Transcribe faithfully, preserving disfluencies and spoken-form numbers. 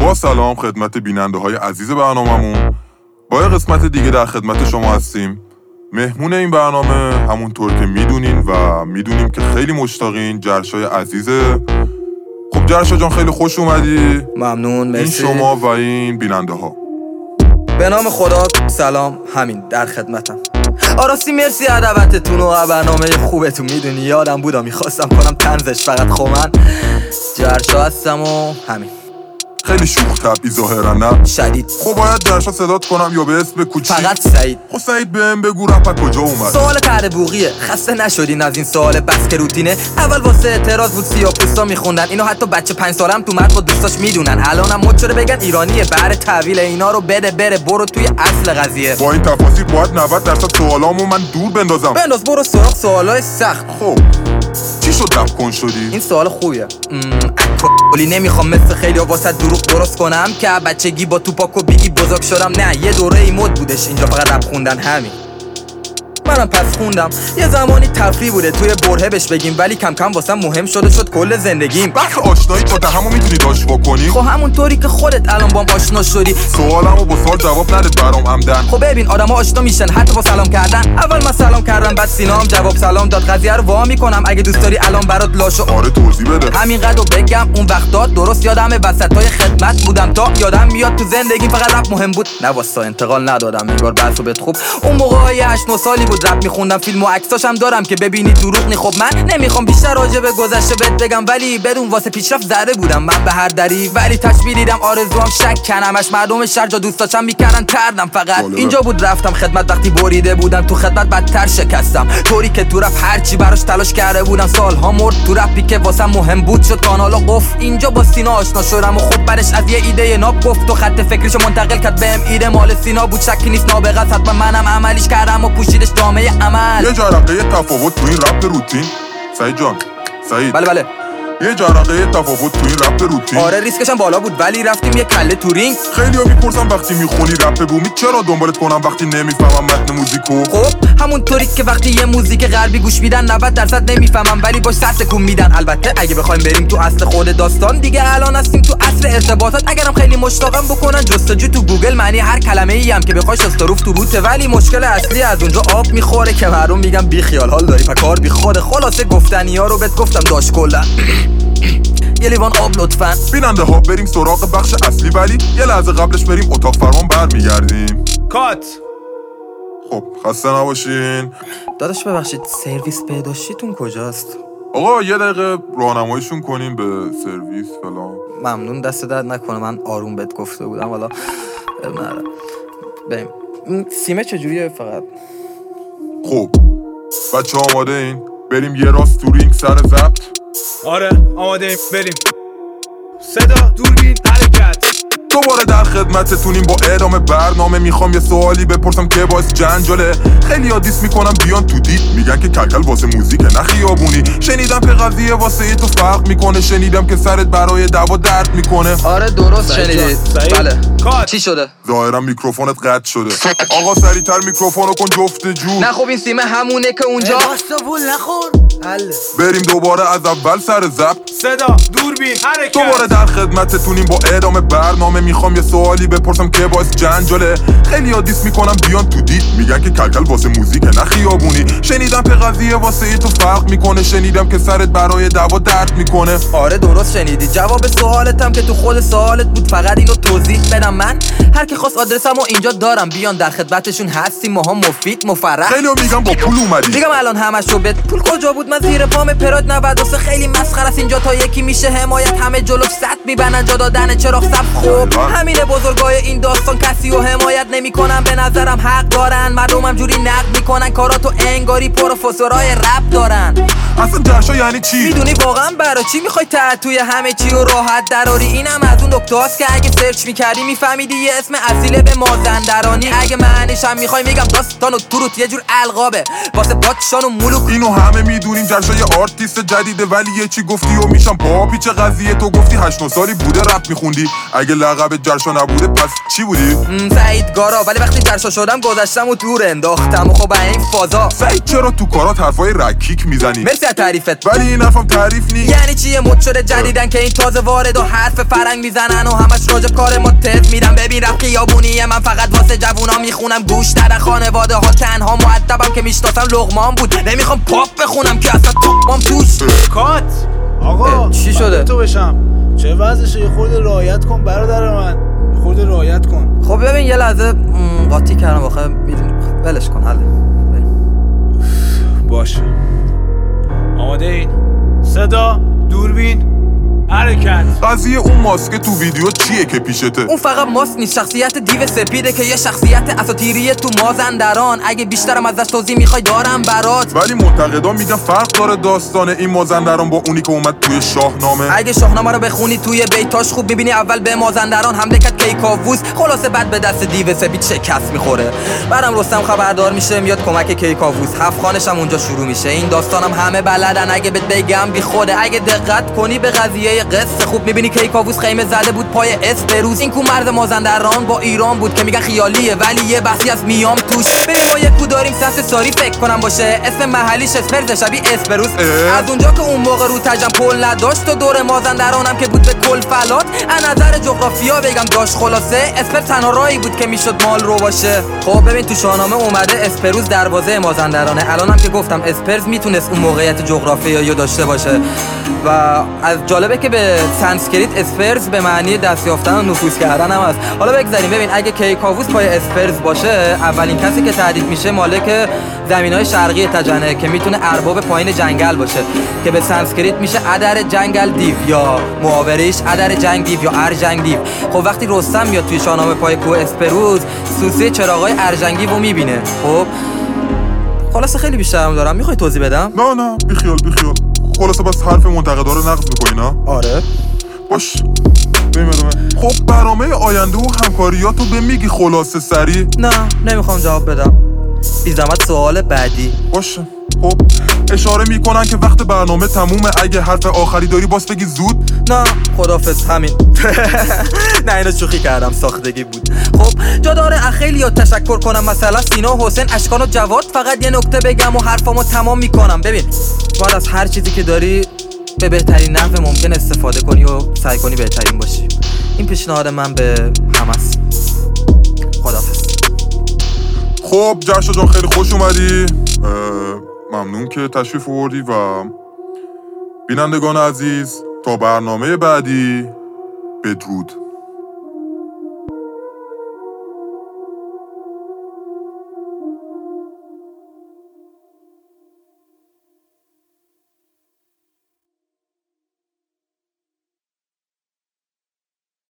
با سلام خدمت بیننده های عزیز برنامه‌مون. با یه قسمت دیگه در خدمت شما هستیم. مهمون این برنامه همونطور که میدونین و میدونیم که خیلی مشتاقین جرشای عزیزه. خب جرشا جان خیلی خوش اومدی. ممنون، مرسی. این شما و این بیننده ها. به نام خدا سلام، همین در خدمتم. آراستی مرسی عدوتتون و برنامه خوبتون. میدونی یادم بودا میخواستم کنم طنزش، فقط خب من جرشا هستم و همین. خیلی شوخ طبعی ظاهرا نه؟ شدید. خب باید جرشا صدات کنم یا به اسم کوچیک؟ فقط سعید. خب سعید بهم بگو رپ کجا اومد؟ سوال ته بوقیه، خسته نشدین از این سوال بس که روتینه. اول واسه اعتراض بود سیاه‌پوستا میخوندن اینو، حتی بچه پنج سالم تو مرد با دوستاش میدونن. الانم مد شده بگن ایرانیه، بره تحویل اینا رو بده بره برو توی اصل قضیه. با این تفاصیل باید نود درصد سوالامو من دور بندازم. بنداز برو سراغ سوالای سخت. خب چی شد رپ کن شدی؟ این سوال خوبیه. کلی نمیخوام مثل خیلی واسه دروغ درست کنم که بچگی با توپاک و بیگی بزرگ شدم. نه یه دوره ای مد بودش اینجا فقط رپ خوندن، همین. منم پس خوندم یه زمانی تفریح بوده توی برهه بهش بگیم، ولی کم کم واسه مهم شده شد کل زندگیم. بحث آشنایی با دهمو میتونی داشت کنی؟ خب همونطوری که خودت الان بام آشنا شدی. سوالمو با سوال جواب نداد برام عمدن. خب ببین آدما آشنا میشن حتی با سلام کردن. اول من سلام کردم بعد سینا هم جواب سلام داد. قضیه رو وا میکنم اگه دوست داری الان برات لاشو. آره توضیح بده. همینقدر بگم اون وقتا درست یادمه وسطای خدمت بودم تا یادم میاد تو زندگی فقط رپ مهم بود. نه واسه انتقال ندادم انگار بحثو بهت خوب. اون موقعای هشت نه سالی بود رپ میخوندم، فیلم و عکساشم دارم که ببینی دروغ نی. خب من نمیخوام بیشتر راجع به گذشته بهت بگم، ولی بدون واسه پیشرفت زده بودم من به هر دری. ولی تشبیه دیدم آرزوام شک کنمش، مردم شهر جا دوست داشتم میکردن کردم فقط جالبه. اینجا بود رفتم خدمت، وقتی بریده بودم تو خدمت بدتر شکستم. طوری که تو رپ هرچی براش تلاش کرده بودم سالها مرد. تو رپی که واسه مهم بود شد کانالا قفل. اینجا با سینا آشنا شدم و خب برش از یه ایده ناب گفت و خط فکریشو منتقل کرد بهم. ایده مال سینا بود شکی نیست نابغه، حتما منم عملیش کردم و پوشیدش جامعه عمل. یه جرقه یه تفاوت تو این رپ روتین. سعید جان سعید. بله بله. یه جرقه یه تفاوت تو این رپ روتین. آره ریسکش هم بالا بود ولی رفتیم یه کله تو رینگ. خیلی‌ها میپرسن وقتی میخونی رپ بومی چرا دنبالت کنم وقتی نمیفهمم متن موزیکو. خب همونطوری که وقتی یه موزیک غربی گوش میدن نود درصد نمیفهمم ولی باش سر تکون میدن. البته اگه بخوایم بریم تو اصل خود داستان دیگه الان هستیم تو اصل ارتباطات. اگرم خیلی مشتاقم بکنن جستجو تو گوگل معنی هر کلمه ای هم که بخوای شستروف تو روته، ولی مشکل اصلی از اونجا آب میخوره که مردم میگن بی خیال حال داری پکار بی خود. خلاصه گفتنی ها رو بهت گفتم داش کلا. یه لیوان آب لطفاً. بیننده ها بریم سراغ بخش اصلی، ولی یه لحظه قبلش بریم اتاق فرمان برمیگردیم. کات. خب خسته نباشین. داداش ببخشید سرویس بهداشتیتون کجاست؟ آقا یه دقیقه راهنماییشون کنین به سرویس فلان. ممنون، دست درد نکنه، من آروم بهت گفته بودم. حالا نره بریم. این سیمه چجوریه فقط؟ خب بچه آماده این؟ بریم یه راست تو رینگ سر ضبط. آره آماده ایم بریم. صدا دوربین حرکت. دوباره در خدمتتونیم با ادامه برنامه. میخوام یه سوالی بپرسم که باعث جنجاله. خیلی ها دیس میکنم بیان تو دید، میگن که کلکل واسه موزیک نه خیابونی. شنیدم که قضیه واسه ای تو فرق میکنه، شنیدم که سرت برای دعوا درد میکنه. آره درست شنیدید. بله کات. چی شده؟ ظاهرا میکروفونت قطع شده. آقا سریعتر میکروفونو کن جفت جو. نه خب این سیمه همونه که اونجا. باستابول نخور. حل. بریم دوباره از اول سر ضبط. صدا دوربین حرکت. دوباره در خدمتتونیم با ادامه برنامه. میخوام یه سوالی بپرسم که باعث جنجاله. خیلی ها دیس میکنم بیان تو دید، میگن که کلکل واسه موزیک نه خیابونی. شنیدم که قضیه واسه ای تو فرق میکنه، شنیدم که سرت برای دعوا درد میکنه. آره درست شنیدی. جواب سوالتم که تو خود سوالت بود، فقط اینو توضیح بدم من هر کی خواست آدرسمو اینجا دارم، بیان در خدمتشون هستیم ماها مفید مفرح. خیلی ها میگم با پول اومدی. میگم الان همش رو بد. پول کجا بود؟ من زیر پام پراد نود و سه خیلی مسخره است اینجا تا یکی میشه حمایت همه جلو صد میبنن جا دادن چراغ سب. خب همینه بزرگای این داستان کسی و حمایت نمیکنن، به نظرم حق دارن. مردمم جوری نقد میکنن کاراتو انگاری پروفسورای رپ دارن. اصلا جرشا یعنی چی؟ میدونی واقعا برای چی میخوای توی همه چی و راحت دراری؟ اینم از اون نکته‌هاست که اگه سرچ میکردی میفهمیدی یه اسم اصیله به مازندرانی. اگه معنیش هم میخوای میگم داستان و تروت یه جور القابه واسه پادشان و ملوک. اینو همه میدونیم جرشا یه آرتیست جدیده، ولی یه چی گفتی و میشم پاپی. چه قضیه تو گفتی هشت نه سالی بوده رپ میخوندی. اگه لقب عقب جرشا نبوده پس چی بودی؟ سعید گارا، ولی وقتی جرشا شدم گذشتم و دور انداختم و خب این فازا. سعید چرا تو کارات حرفای رکیک میزنی؟ مرسی از تعریفت، ولی این حرفم تعریف نی. یعنی چیه مد شده جدیدن که این تازه وارد و حرف فرنگ میزنن و همش راجب کار ما تست میدم. ببین رفت خیابونیه، من فقط واسه جوونا میخونم، گوش در خانواده ها تنها مؤدبم که میشناسم لقمان بود. نمیخوام پاپ بخونم که اصلا توپام توش. کات آقا چی شده؟ تو بشم چه وضعشه؟ یه خورده رعایت کن برادر من، یه خورده رعایت کن. خب ببین یه لحظه قاطی کردم واخه، میدونی ولش کن. حله باشه آماده این؟ صدا، دوربین، حرکت. قضیه اون ماسک تو ویدیو چیه که پیشته؟ اون فقط ماسک نیست، شخصیت دیو سپیده که یه شخصیت اساطیریه تو مازندران. اگه بیشترم ازش توضیح میخوای دارم برات، ولی منتقدا میگن فرق داره داستان این مازندران با اونی که اومد توی شاهنامه. اگه شاهنامه رو بخونی توی بیتاش خوب میبینی اول به مازندران حمله کرد کیکاووس، خلاصه بعد به دست دیو سپید شکست میخوره. بعدم رستم خبردار میشه میاد کمک کیکاووس، هفت خانش هم اونجا شروع میشه. این داستانم همه بلدن، اگه بهت بگم بی خوده. اگه دقت کنی به قضیه قصه خوب میبینی کیکاووس خیمه زده بود پای اسپروز. این کو مرز مازندران با ایران بود که میگن خیالیه ولی یه بحثی از میام توش. ببین ما یه کو داریم سنس ساری فکر کنم باشه، اسم محلیش اسپرز شبیه اسپروز. از اونجا که اون موقع رو تجم پل نداشت و دور مازندرانم که بود به کل فلات، از نظر جغرافیا بگم داشت خلاصه اسپر تنها راهی بود که میشد مال رو باشه. خب ببین تو شاهنامه اومده اسپروز دروازه مازندرانه، الانم که گفتم اسپرز میتونست اون موقعیت جغرافیایی داشته باشه. و از جالبه که به سانسکریت اسپرز به معنی دست یافتن و نفوذ کردن هم هست. حالا بگذاریم. ببین اگه کیکاووس پای اسپرز باشه، اولین کسی که تهدید میشه مالک زمینای شرقی تجنه که میتونه ارباب پایین جنگل باشه که به سانسکریت میشه ادر جنگل دیو یا معاوریش ادر جنگ دیو یا ارجنگ دیو. خب وقتی رستم میاد توی شاهنامه پای کوه اسپروز، سوسه چراغای ارجنگ دیو رو میبینه. خب خلاص خیلی بیشتر هم دارم، میخوای توضیح بدم؟ نه نه بیخیال بیخیال. خلاصه بس حرف منتقدا رو نقض میکنی نه؟ آره باش بریم ادامه. خب برنامه آینده و همکاریاتو به میگی خلاصه سری؟ نه نمیخوام جواب بدم، بی زحمت سوال بعدی. باشه. خب اشاره میکنن که وقت برنامه تمومه، اگه حرف آخری داری باز بگی زود. نه خدافظ همین. نه اینو شوخی کردم، ساختگی بود. خب جا داره خیلی یا تشکر کنم، مثلا سینا و حسین، اشکان و جواد. فقط یه نکته بگم و حرفامو تمام میکنم. ببین باید از هر چیزی که داری به بهترین نحو ممکن استفاده کنی و سعی کنی بهترین باشی. این پیشنهاد من به همست. خدافظ. خب جرشا جان خیلی خوش اومدی، ممنون که تشریف آوردی و بینندگان عزیز تا برنامه بعدی بدرود.